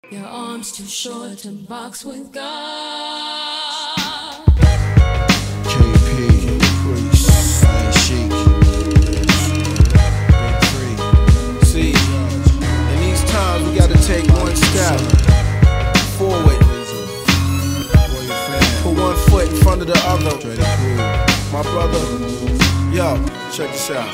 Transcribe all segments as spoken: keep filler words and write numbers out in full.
Your arms too short to box with God. K P, Priest, Iron Sheik, Big Free. See, in these times we gotta take one step forward. Put one foot in front of the other. My brother, yo, check this out.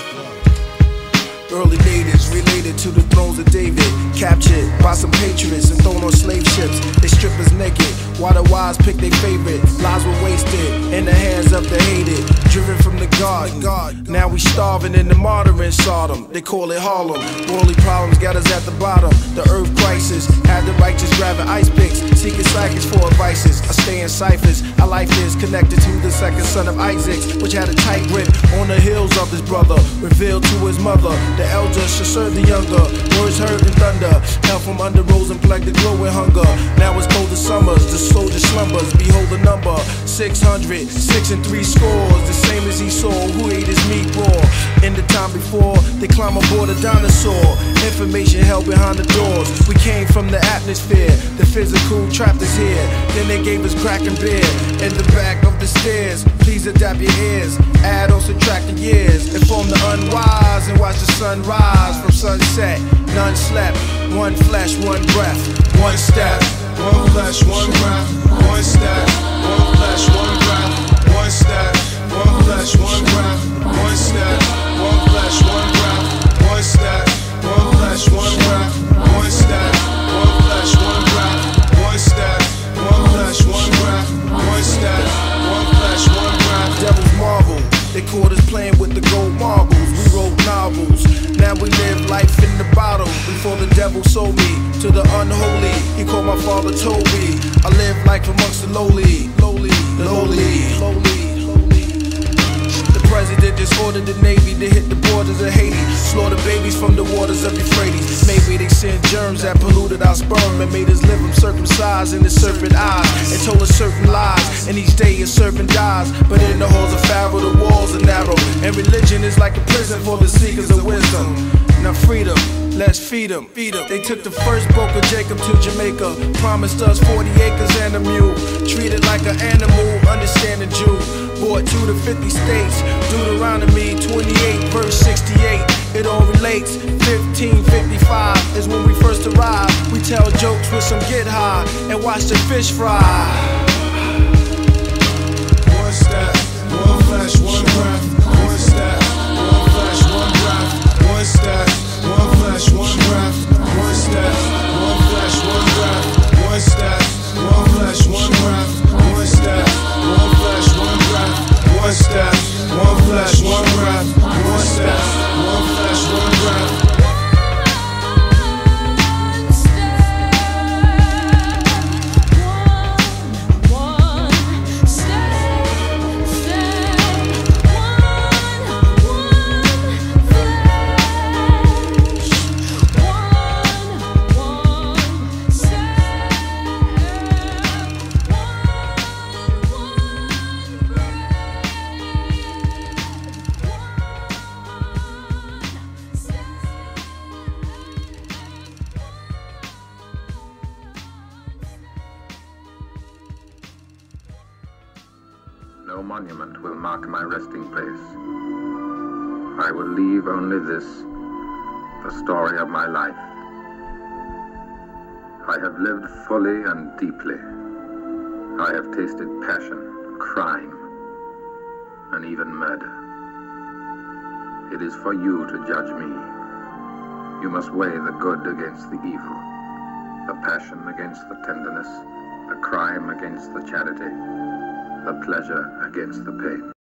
Early natives related to the thrones of David, captured by some patriots and thrown on slave ships. They strip us naked, while the wise pick their favorite. Lives were wasted in the hands of the hated, driven from the garden. Now we starving in the martyring Sodom. They call it Harlem. Worldly problems got us at the bottom. The earth crisis had the righteous grabbing ice picks, seeking psychics for advices. I stay in ciphers. Our life is connected to the second son of Isaac, which had a tight grip on the heels of his brother, revealed to his mother. The elder should serve the younger. Words heard in thunder, hell from under rose and plague the glow with hunger. Now it's cold as summers, the soldier slumbers. Behold the number, six hundred, six and three scores. The same as Esau, who ate his meat raw. In the time before, they climb aboard a dinosaur. Information held behind the doors. We came from the atmosphere, the physical trapped us here. Then they gave us crack and beer in the back of the stairs. Please adapt your ears, add or subtract the years. Inform the unwise and watch the sun rise from sunset. None slept, one flesh, one breath, one step. One flesh, one breath, one step. One flesh, one breath, one step. One flesh, one breath, one step. One flesh, one breath, one step. One flesh, one breath, one step. One flesh, one breath, one step. One flesh, one breath, one step. One flesh, one breath. Devil's marvel, they caught us playing with the gold marbles. We wrote novels, now we live life in the bottle. Before the devil sold me to the unholy, he called my father Toby. I live life amongst the lowly, lowly, the lowly, lowly. The president just ordered the Navy to hit the borders of Haiti, slaughter babies from the waters of Euphrates. Maybe they sent germs that polluted our sperm and made us live them circumcised in the serpent eyes, and told us certain lies. And each day a serpent dies, but in the halls of Pharaoh the walls are narrow, and religion is like a prison for the seekers of wisdom. Now freedom, let's feed them. Feed them. They took the first boat of Jacob to Jamaica, promised us forty acres and a mule, treated like an animal, understand the Jew. Brought to the fifty states, Deuteronomy twenty-eight, verse sixty-eight. It all relates. fifteen fifty-five is when we first arrived. We tell jokes with some get high and watch the fish fry. One step, one flesh, one breath, one step. One flesh, one breath, one step. One flesh, one breath, one step. One flesh, one breath, one step. One flesh, one breath, one step. One flesh, one breath, one step. One flesh, one breath, one step. One flesh, one breath. No monument will mark my resting place. I will leave only this, the story of my life. I have lived fully and deeply. I have tasted passion, crime, and even murder. It is for you to judge me. You must weigh the good against the evil, the passion against the tenderness, the crime against the charity, the pleasure against the pain.